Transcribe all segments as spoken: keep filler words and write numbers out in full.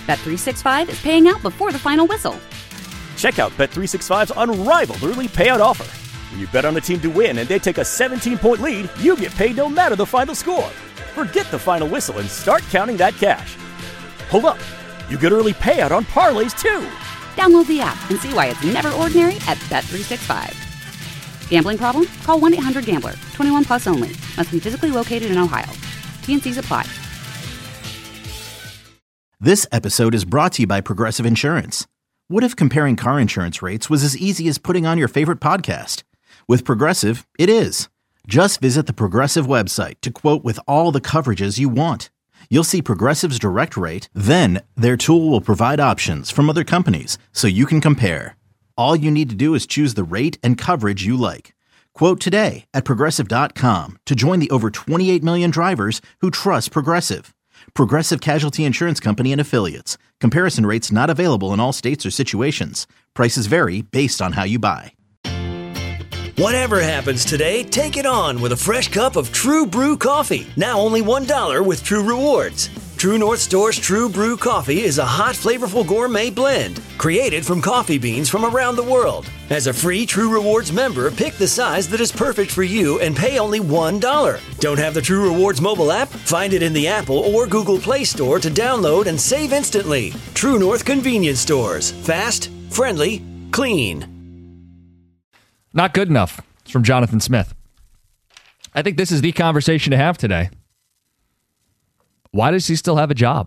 Bet three sixty-five is paying out before the final whistle. Check out Bet three sixty-five's unrivaled early payout offer. When you bet on a team to win and they take a seventeen-point lead, you get paid no matter the final score. Forget the final whistle and start counting that cash. Hold up. You get early payout on parlays, too. Download the app and see why it's never ordinary at Bet three sixty-five. Gambling problem? Call one eight hundred gambler. twenty-one plus only. Must be physically located in Ohio. T and C's apply. This episode is brought to you by Progressive Insurance. What if comparing car insurance rates was as easy as putting on your favorite podcast? With Progressive, it is. Just visit the Progressive website to quote with all the coverages you want. You'll see Progressive's direct rate, then their tool will provide options from other companies so you can compare. All you need to do is choose the rate and coverage you like. Quote today at Progressive dot com to join the over twenty-eight million drivers who trust Progressive. Progressive Casualty Insurance Company and Affiliates. Comparison rates not available in all states or situations. Prices vary based on how you buy. Whatever happens today, take it on with a fresh cup of True Brew coffee. Now only one dollar with True Rewards. True North Store's True Brew coffee is a hot, flavorful gourmet blend created from coffee beans from around the world. As a free True Rewards member, pick the size that is perfect for you and pay only one dollar. Don't have the True Rewards mobile app? Find it in the Apple or Google Play Store to download and save instantly. True North Convenience Stores. Fast, friendly, clean. Not good enough. It's from Jonathan Smith. I think this is the conversation to have today. Why does he still have a job?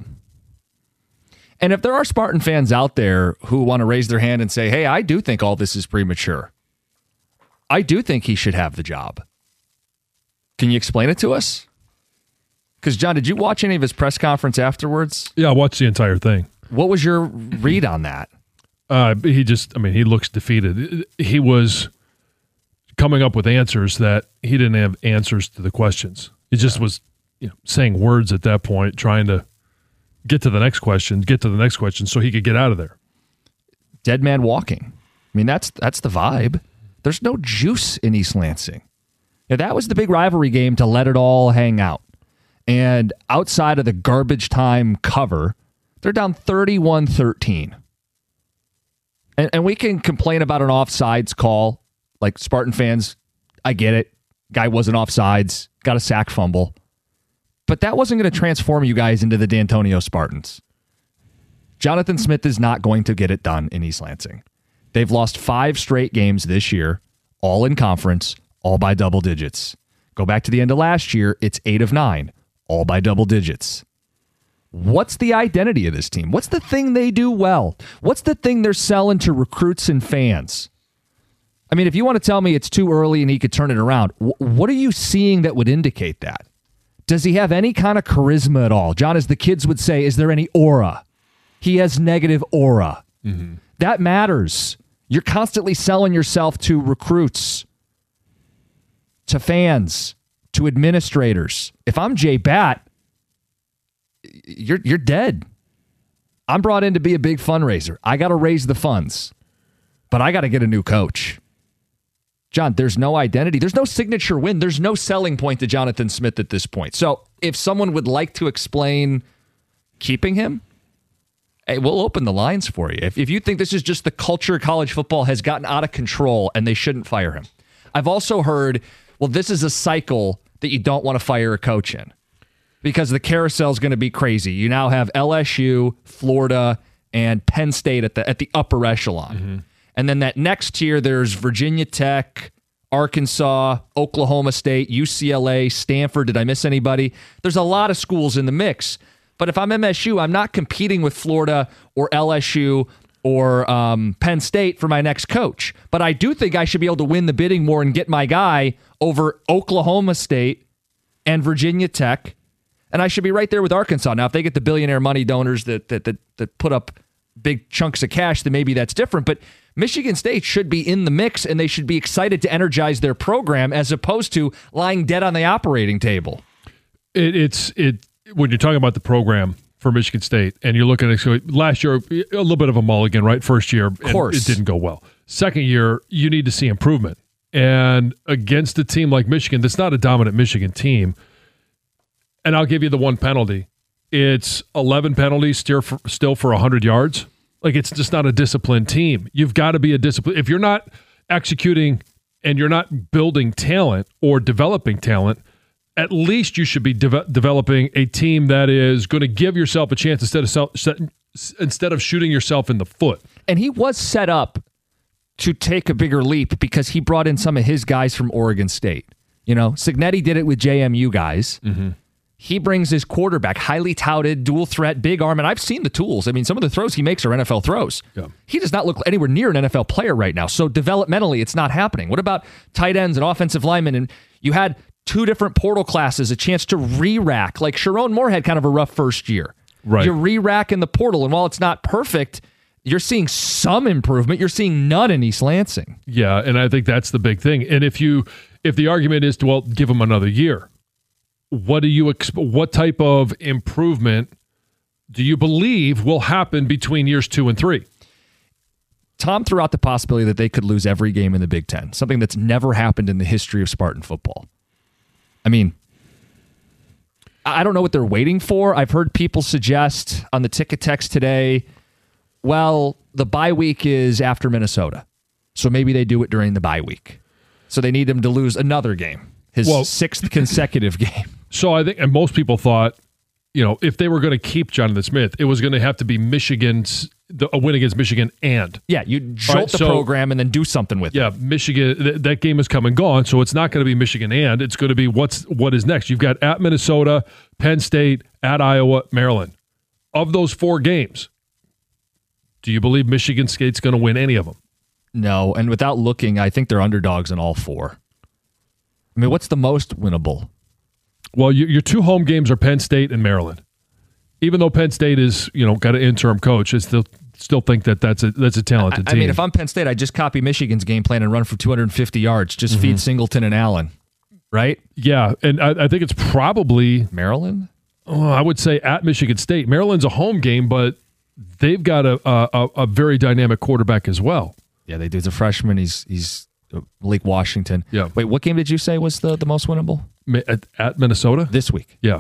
And if there are Spartan fans out there who want to raise their hand and say, hey, I do think all this is premature. I do think he should have the job. Can you explain it to us? Because, John, did you watch any of his press conference afterwards? Yeah, I watched the entire thing. What was your read on that? Uh, he just, I mean, he looks defeated. He was coming up with answers that he didn't have answers to the questions. It just yeah. was, you know, saying words at that point, trying to get to the next question, get to the next question so he could get out of there. Dead man walking. I mean, that's that's the vibe. There's no juice in East Lansing. Now, that was the big rivalry game to let it all hang out. And outside of the garbage time cover, they're down thirty-one thirteen. And, and we can complain about an offsides call. Like Spartan fans, I get it. Guy wasn't offsides, got a sack fumble. But that wasn't going to transform you guys into the D'Antonio Spartans. Jonathan Smith is not going to get it done in East Lansing. They've lost five straight games this year, all in conference, all by double digits. Go back to the end of last year, it's eight of nine, all by double digits. What's the identity of this team? What's the thing they do well? What's the thing they're selling to recruits and fans? I mean, if you want to tell me it's too early and he could turn it around, wh- what are you seeing that would indicate that? Does he have any kind of charisma at all? John, as the kids would say, is there any aura? He has negative aura. Mm-hmm. That matters. You're constantly selling yourself to recruits, to fans, to administrators. If I'm Jay Batt, you're you're dead. I'm brought in to be a big fundraiser. I got to raise the funds, but I got to get a new coach. John, there's no identity. There's no signature win. There's no selling point to Jonathan Smith at this point. So if someone would like to explain keeping him, hey, we'll open the lines for you. If, if you think this is just the culture of college football has gotten out of control and they shouldn't fire him. I've also heard, well, this is a cycle that you don't want to fire a coach in because the carousel is going to be crazy. You now have L S U, Florida, and Penn State at the at the upper echelon. Mm-hmm. And then that next tier, there's Virginia Tech, Arkansas, Oklahoma State, U C L A, Stanford. Did I miss anybody? There's a lot of schools in the mix. But if I'm M S U, I'm not competing with Florida or L S U or um, Penn State for my next coach. But I do think I should be able to win the bidding war and get my guy over Oklahoma State and Virginia Tech. And I should be right there with Arkansas. Now, if they get the billionaire money donors that that that, that put up big chunks of cash, then maybe that's different. But Michigan State should be in the mix, and they should be excited to energize their program as opposed to lying dead on the operating table. It, it's it when you're talking about the program for Michigan State, and you're looking at so last year, a little bit of a mulligan, right? First year, of course, it didn't go well. Second year, you need to see improvement. And against a team like Michigan, that's not a dominant Michigan team, and I'll give you the one penalty. it's eleven penalties still for, still for one hundred yards. Like, it's just not a disciplined team. You've got to be a discipline. If you're not executing and you're not building talent or developing talent, at least you should be de- developing a team that is going to give yourself a chance instead of self, set, instead of shooting yourself in the foot. And he was set up to take a bigger leap because he brought in some of his guys from Oregon State. You know, Cignetti did it with J M U guys. Mm-hmm. He brings his quarterback, highly touted, dual threat, big arm, and I've seen the tools. I mean, some of the throws he makes are N F L throws. Yeah. He does not look anywhere near an N F L player right now. So developmentally, it's not happening. What about tight ends and offensive linemen? And you had two different portal classes, a chance to re-rack. Like Sharon Moore had kind of a rough first year. Right. You re-rack in the portal, and while it's not perfect, you're seeing some improvement. You're seeing none in East Lansing. Yeah, and I think that's the big thing. And if you, if the argument is to, well, give him another year, what do you exp- what type of improvement do you believe will happen between years two and three? Tom threw out the possibility that they could lose every game in the Big Ten, something that's never happened in the history of Spartan football. I mean, I don't know what they're waiting for. I've heard people suggest on the ticket text today, well, the bye week is after Minnesota, so maybe they do it during the bye week. So they need him to lose another game, his well, sixth consecutive game. So I think, and most people thought, you know, if they were going to keep Jonathan Smith, it was going to have to be Michigan's the, a win against Michigan and yeah, you jolt right, the so, program and then do something with yeah, it. Yeah, Michigan. Th- that game is come and gone, so it's not going to be Michigan and it's going to be what's what is next. You've got at Minnesota, Penn State, at Iowa, Maryland. Of those four games, do you believe Michigan State's going to win any of them? No, and without looking, I think they're underdogs in all four. I mean, what's the most winnable? Well, your, your two home games are Penn State and Maryland. Even though Penn State is, you know, got an interim coach, I still still think that that's a that's a talented I, team. I mean, if I'm Penn State, I just copy Michigan's game plan and run for two hundred fifty yards. Just mm-hmm. feed Singleton and Allen, right? Yeah, and I, I think it's probably Maryland. Oh, I would say at Michigan State. Maryland's a home game, but they've got a a, a very dynamic quarterback as well. Yeah, they do. He's a freshman. He's he's Malik Washington. Yeah. Wait, what game did you say was the, the most winnable? At, at Minnesota this week. Yeah.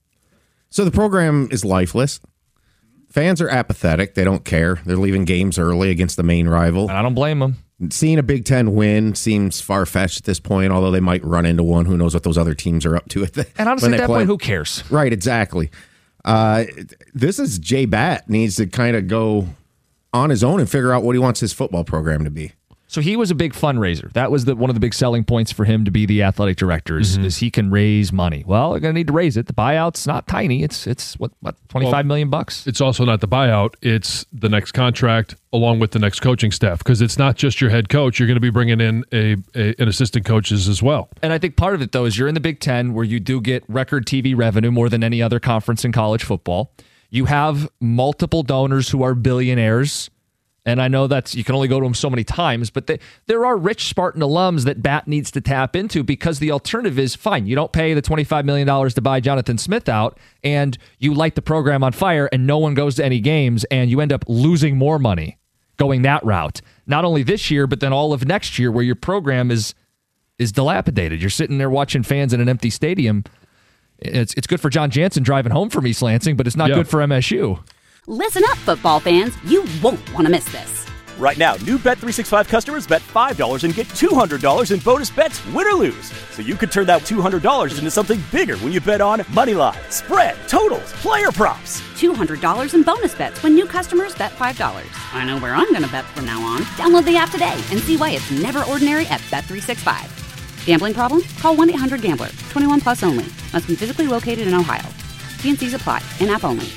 So the program is lifeless. Fans are apathetic. They don't care. They're leaving games early against the main rival. I don't blame them. Seeing a Big Ten win seems far-fetched at this point, although they might run into one. Who knows what those other teams are up to at the And honestly, at that play. point, who cares? Right, exactly. Uh, this is Jay Batt needs to kind of go on his own and figure out what he wants his football program to be. So he was a big fundraiser. That was the, one of the big selling points for him to be the athletic director is, mm-hmm. is he can raise money. Well, they're going to need to raise it. The buyout's not tiny. It's it's what what twenty-five well, million bucks. It's also not the buyout. It's the next contract along with the next coaching staff because it's not just your head coach. You're going to be bringing in a, a an assistant coaches as well. And I think part of it though is you're in the Big Ten where you do get record T V revenue more than any other conference in college football. You have multiple donors who are billionaires. And I know that's you can only go to them so many times, but they, there are rich Spartan alums that Batt needs to tap into because the alternative is, fine, you don't pay the twenty-five million dollars to buy Jonathan Smith out, and you light the program on fire, and no one goes to any games, and you end up losing more money going that route. Not only this year, but then all of next year where your program is is dilapidated. You're sitting there watching fans in an empty stadium. It's, it's good for John Jansen driving home from East Lansing, but it's not yeah. good for M S U. Listen up, football fans. You won't want to miss this. Right now, new Bet three sixty-five customers bet five dollars and get two hundred dollars in bonus bets, win or lose. So you could turn that two hundred dollars into something bigger when you bet on money line, spread, totals, player props. two hundred dollars in bonus bets when new customers bet five dollars. I know where I'm going to bet from now on. Download the app today and see why it's never ordinary at Bet three sixty-five. Gambling problem? Call one eight hundred gambler. twenty-one plus only. Must be physically located in Ohio. T and C's apply. In-app only.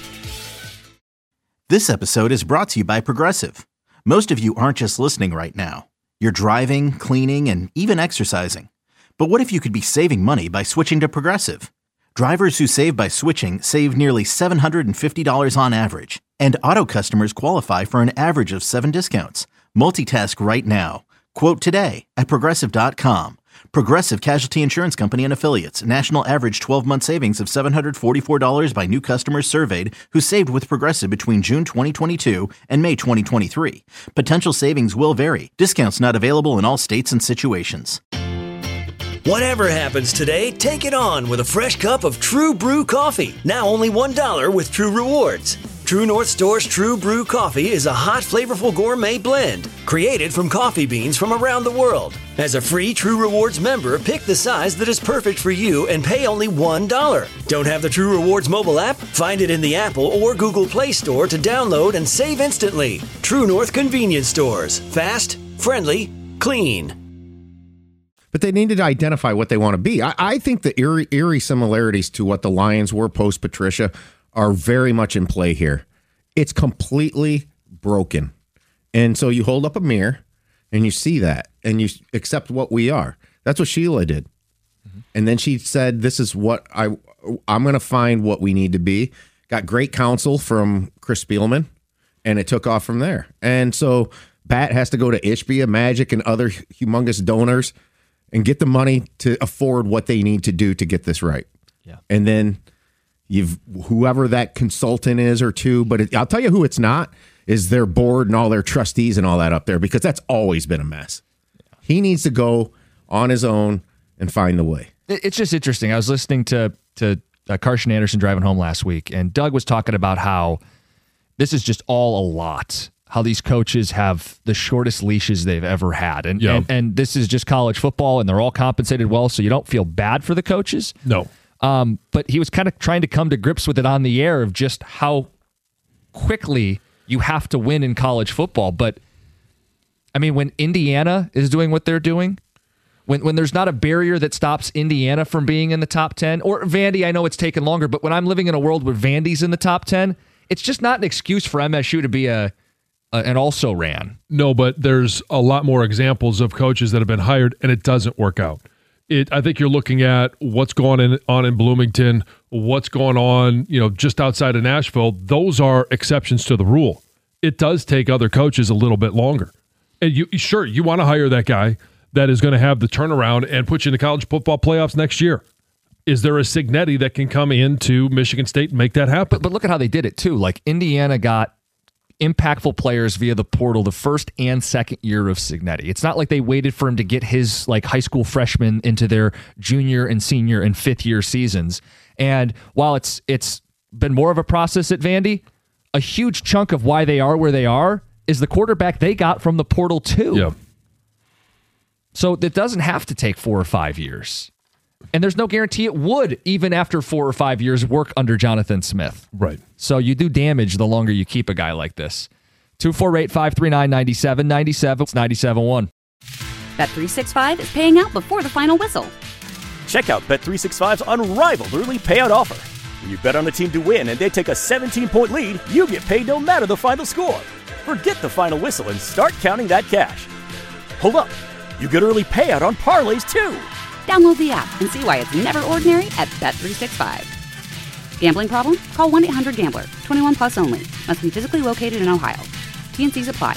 This episode is brought to you by Progressive. Most of you aren't just listening right now. You're driving, cleaning, and even exercising. But what if you could be saving money by switching to Progressive? Drivers who save by switching save nearly seven hundred fifty dollars on average. And auto customers qualify for an average of seven discounts. Multitask right now. Quote today at Progressive dot com. Progressive Casualty Insurance Company and Affiliates. National average twelve-month savings of seven hundred forty-four dollars by new customers surveyed who saved with Progressive between June twenty twenty-two and May twenty twenty-three. Potential savings will vary. Discounts not available in all states and situations. Whatever happens today, take it on with a fresh cup of True Brew coffee. Now only one dollar with True Rewards. True North Store's True Brew coffee is a hot, flavorful gourmet blend created from coffee beans from around the world. As a free True Rewards member, pick the size that is perfect for you and pay only one dollar. Don't have the True Rewards mobile app? Find it in the Apple or Google Play Store to download and save instantly. True North Convenience Stores. Fast, friendly, clean. But they needed to identify what they want to be. I, I think the eerie, eerie similarities to what the Lions were post-Patricia are very much in play here. It's completely broken. And so you hold up a mirror and you see that and you accept what we are. That's what Sheila did. Mm-hmm. And then she said, this is what I, I'm going to find what we need to be. Got great counsel from Chris Spielman, and it took off from there. And so Bat has to go to Ishbia, Magic, and other humongous donors and get the money to afford what they need to do to get this right. Yeah. And then you've whoever that consultant is or two, but it, I'll tell you who it's not, is their board and all their trustees and all that up there, because that's always been a mess. Yeah. He needs to go on his own and find the way. It's just interesting. I was listening to, to uh, Carson Anderson driving home last week, and Doug was talking about how this is just all a lot. How these coaches have the shortest leashes they've ever had. And, yeah. and and this is just college football, and they're all compensated well, so you don't feel bad for the coaches. No. Um, but he was kind of trying to come to grips with it on the air of just how quickly you have to win in college football. But, I mean, when Indiana is doing what they're doing, when when there's not a barrier that stops Indiana from being in the top ten, or Vandy, I know it's taken longer, but when I'm living in a world where Vandy's in the top ten, it's just not an excuse for M S U to be a Uh, and also ran. No, but there's a lot more examples of coaches that have been hired and it doesn't work out. It, I think you're looking at what's going in, on in Bloomington, what's going on, you know, just outside of Nashville. Those are exceptions to the rule. It does take other coaches a little bit longer. And you sure you want to hire that guy that is going to have the turnaround and put you in the college football playoffs next year. Is there a Cignetti that can come into Michigan State and make that happen? But, but look at how they did it too. Like Indiana got impactful players via the portal the first and second year of Cignetti. It's not like they waited for him to get his like high school freshmen into their junior and senior and fifth year seasons. And while it's it's been more of a process at Vandy, a huge chunk of why they are where they are is the quarterback they got from the portal too. Yeah. So it doesn't have to take four or five years. And there's no guarantee it would, even after four or five years, work under Jonathan Smith. Right. So you do damage the longer you keep a guy like this. two four eight, five three nine, nine seven nine seven. It's ninety-seven point one. Bet three sixty-five is paying out before the final whistle. Check out Bet three sixty-five's unrivaled early payout offer. When you bet on a team to win and they take a seventeen-point lead, you get paid no matter the final score. Forget the final whistle and start counting that cash. Hold up. You get early payout on parlays, too. Download the app and see why it's never ordinary at Bet three sixty-five. Gambling problem? Call one eight hundred gambler. twenty-one plus only. Must be physically located in Ohio. T and C's apply.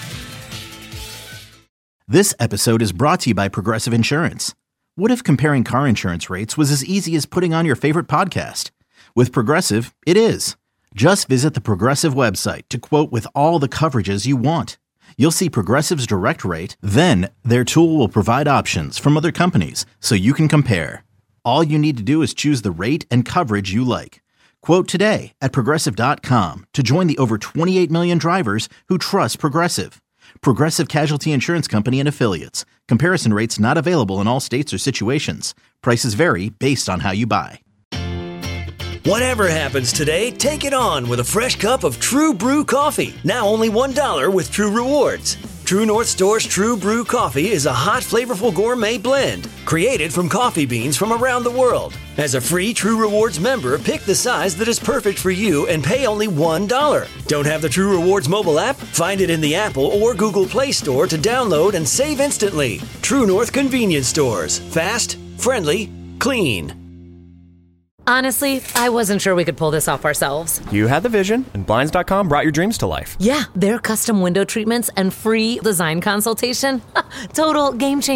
This episode is brought to you by Progressive Insurance. What if comparing car insurance rates was as easy as putting on your favorite podcast? With Progressive, it is. Just visit the Progressive website to quote with all the coverages you want. You'll see Progressive's direct rate, then their tool will provide options from other companies so you can compare. All you need to do is choose the rate and coverage you like. Quote today at Progressive dot com to join the over twenty-eight million drivers who trust Progressive. Progressive Casualty Insurance Company and Affiliates. Comparison rates not available in all states or situations. Prices vary based on how you buy. Whatever happens today, take it on with a fresh cup of True Brew coffee. Now only one dollar with True Rewards. True North Store's True Brew coffee is a hot, flavorful gourmet blend created from coffee beans from around the world. As a free True Rewards member, pick the size that is perfect for you and pay only one dollar. Don't have the True Rewards mobile app? Find it in the Apple or Google Play Store to download and save instantly. True North Convenience Stores. Fast, friendly, clean. Honestly, I wasn't sure we could pull this off ourselves. You had the vision, and Blinds dot com brought your dreams to life. Yeah, their custom window treatments and free design consultation. Total game changer.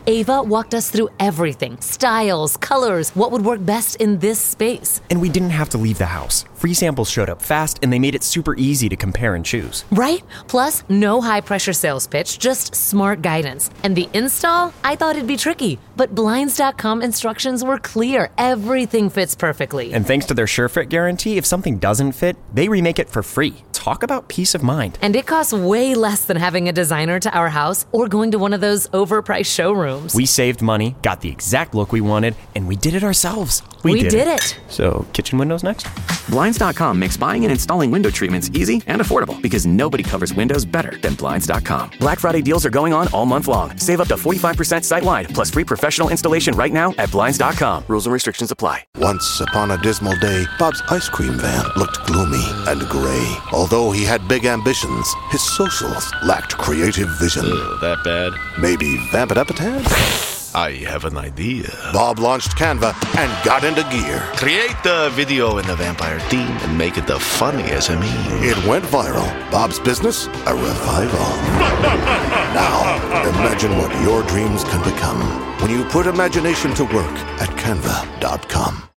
Ava walked us through everything. Styles, colors, what would work best in this space. And we didn't have to leave the house. Free samples showed up fast, and they made it super easy to compare and choose. Right? Plus, no high-pressure sales pitch, just smart guidance. And the install? I thought it'd be tricky, but Blinds dot com instructions were clear. Everything fits perfectly. And thanks to their SureFit guarantee, if something doesn't fit, they remake it for free. Talk about peace of mind. And it costs way less than having a designer to our house or going to one of those overpriced showrooms. We saved money, got the exact look we wanted, and we did it ourselves. We, we did, did it. it. So, kitchen windows next? Blinds dot com makes buying and installing window treatments easy and affordable because nobody covers windows better than Blinds dot com. Black Friday deals are going on all month long. Save up to forty-five percent site-wide, plus free professional installation right now at Blinds dot com. Rules and restrictions apply. Once upon a dismal day, Bob's ice cream van looked gloomy and gray. Although he had big ambitions, his socials lacked creative vision. Uh, that bad? Maybe vamp it up a tad? I have an idea. Bob launched Canva and got into gear. Create the video in the vampire theme and make it the funniest of me. It went viral. Bob's business, a revival. Now, imagine what your dreams can become when you put imagination to work at canva dot com.